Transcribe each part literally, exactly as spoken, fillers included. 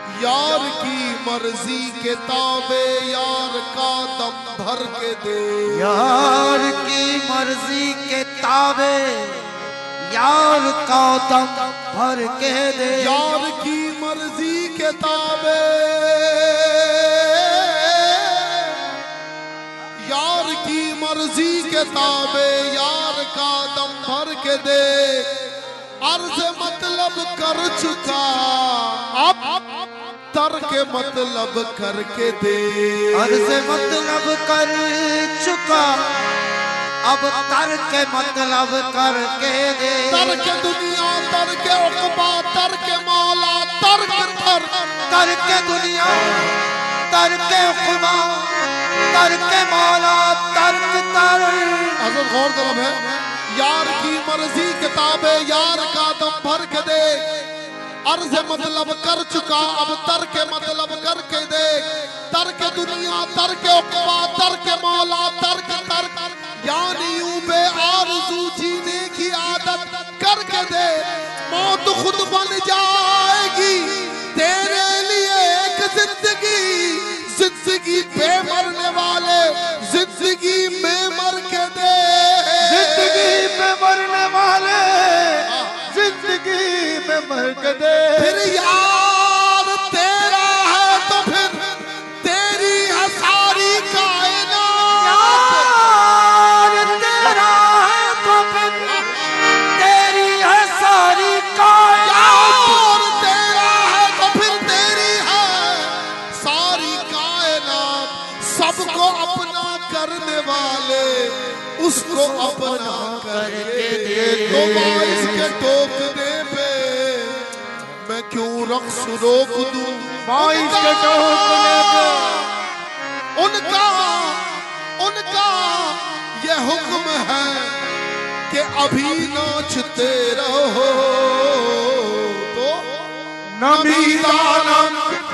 यार की मर्जी के ताबे यार का दम भर के दे। यार की मर्जी के ताबे यार का दम भर के दे। यार की मर्जी के ताबे यार की मर्जी के ताबे यार का दम भर के दे। अर्ज मतलब कर चुका अब तर के मतलब करके दे। अर्ज मतलब कर चुका अब तर के मतलब करके दे। तर के दुनिया तर के उक़बा तर के मौला तर के तर तर के दुनिया तर के उक़बा तर के मौला तर के तर। हज़रत गौर तलब है यार की मर्जी किताबे यार का दम भर के दे। अर्ज मतलब कर चुका अब तर के मतलब करके दे। तर के दुनिया तर के उक़बा तर के मौला तर के तर यानी यूं बे आरज़ू जीने की आदत करके दे। मौत खुद बन जाएगी तेरे लिए एक जिंदगी। जिंदगी पे मरने वाले जिंदगी में मर के दे। जिंदगी में मरने वाले जिंदगी में मर के दे। फिर यार तेरा है तो फिर तेरी है सारी कायनात। यार तेरा है तो फिर तेरी है सारी कायनात। यार तेरा है तो फिर तेरी है सारी कायनात। सबको अपना करने वाले उसको अपना करके दे। तो बारिश के टोकने पे मैं क्यों रक्स रोक दूं। बारिश के टोकने पे उनका उनका ये हुक्म है कि अभी नाचते रहो। तो नबीदानम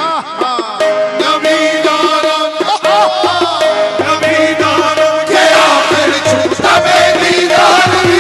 नबीदानम नबीदानम के आखिर छूटा मेरी दानी।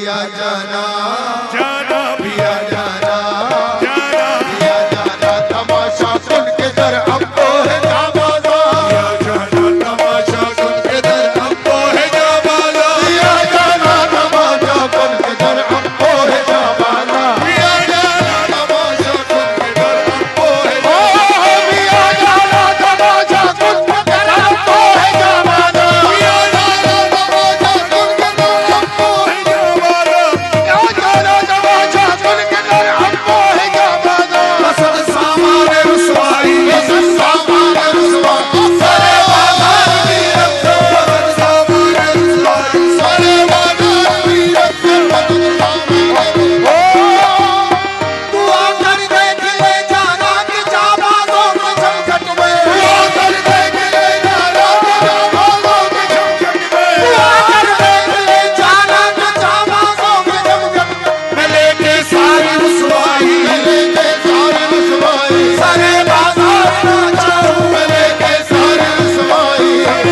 पिया जाना जाना पिया जाना जाना पिया जाना तमाशा सुन के दर हमको है जाबाजा पिया जाना तमाशा सुन के दर हमको है जाबाजा पिया जाना तमाशा सुन के दर हमको है जाबाजा पिया जाना तमाशा सुन के दर हमको है ओ पिया जाना तमाशा सुन के दर हमको है जाबाजा पिया जाना तमाशा सुन के दर हमको है जाबाजा पिया जाना तमाशा सुन के दर हमको है जाबाजा हसन सामान रुसवाई हसन सामान रुसवाई सरे बाजार की रखो हसन सामान रुसवाई सरे बाजार की रखो ओ तू आकर देख ले जाना कि जाबाजों के झमझट में तू आकर देख ले जाना कि जाबाजों के झमझट में तू आकर देख ले जाना कि जाबाजों के झमझट में लेके सारी रुसवाई लेके सारी रुसवाई सरे बाजार नाचा लेके सारी रुसवाई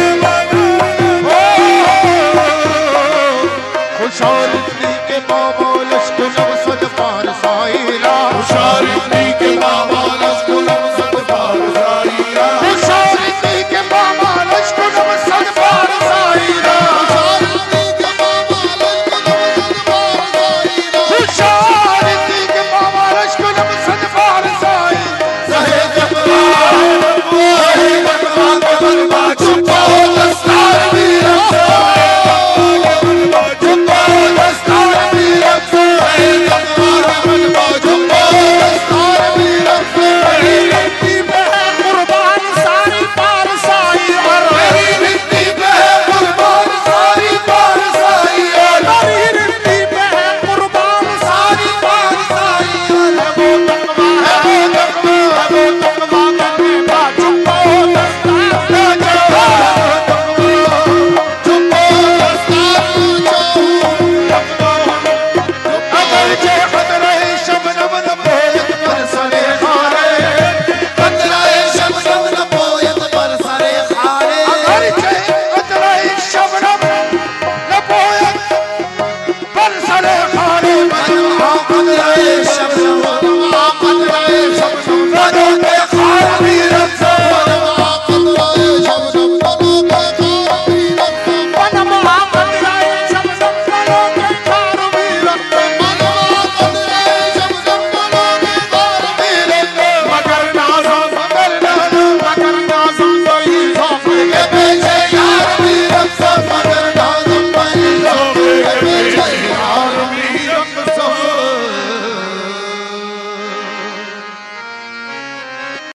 खुशाली के बाबा लश्कर नवसद पार साईरा खुशाली के बाबा लश्कर नवसद पार साईरा खुशाली के बाबा लश्कर नवसद पार साईरा खुशाली के बाबा लश्कर नवसद पार साईरा सहे जबला सहे जबला के बनवा छुपो दस्तार भी रखो छुपो दस्तार भी रखो सहे जबला के बनवा छुपो दस्तार भी रखो मेरी मिट्टी पे है कुर्बान सारी पार साई और मेरी मिट्टी पे है कुर्बान सारी पार साई और मेरी मिट्टी पे है कुर्बान सारी पार साई और वो तकवा है वो तकवा है वो तकवा करने का छुपो दस्तार ले जाओ छुपो दस्तार अगर जे खतरे शबनम न पोयत पर सरे खारे खतरे शबनम न पोयत पर सरे खारे अगर जे खतरे शबनम न पोयत पर सरे खारे बनवा खतरे